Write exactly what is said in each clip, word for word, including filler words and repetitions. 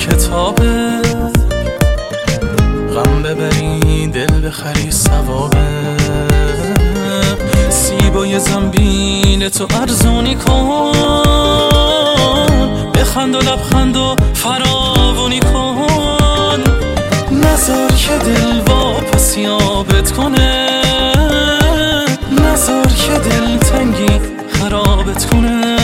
کتابه، غم ببری دل بخری ثوابه. سیبای زنبیل تو ارزونی کن، بخند و لبخند و فراوانی کن. نذار که دل واپس یابت کنه، نذار که دل تنگی خرابت کنه.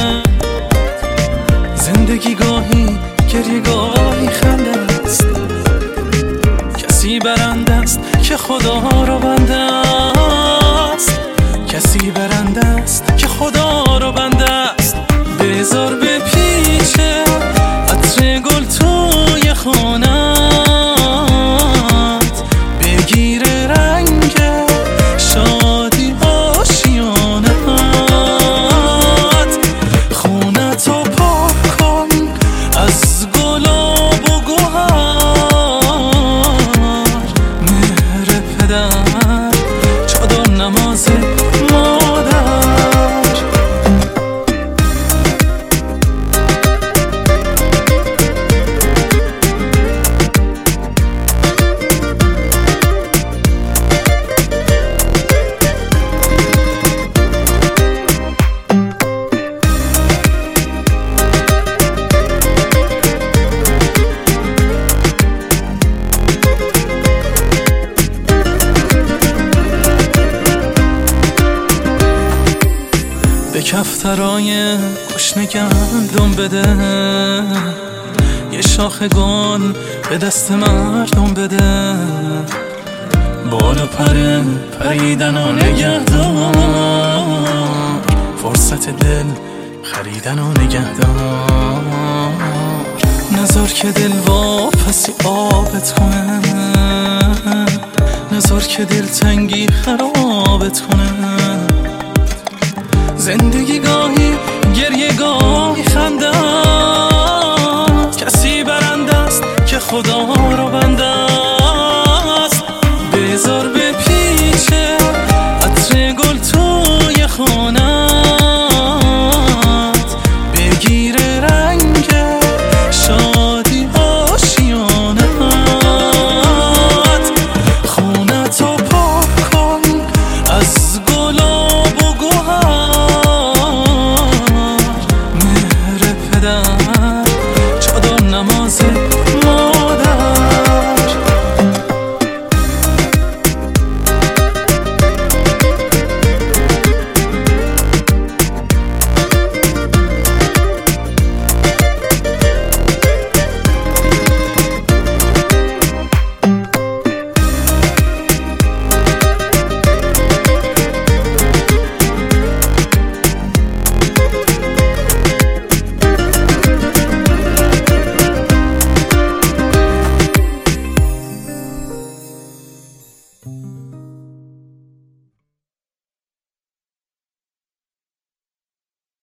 زندگی گاهی گریه گاهی خنده است، کسی برنده است که خدا رو بنده است. کسی برنده است که خدا رو بنده است. بذار بپیچه عطر گل توی خونت، بگیره رنگ شادی آشیانت. خونتو پر کن از گلاب و گوهر، مهر پدر چادر نماز به کفترای گشنه گندم بده، یه شاخ گل به دست مردم بده. بال و پر پریدن و نگهدار، فرصت دل خریدن و نگهدار. نذار که دل واپسی آبت کنه، نذار که دل تنگی خرابت کنه. زندگی گاهی گریه گاهی خنده است، کسی برنده است که خدا رو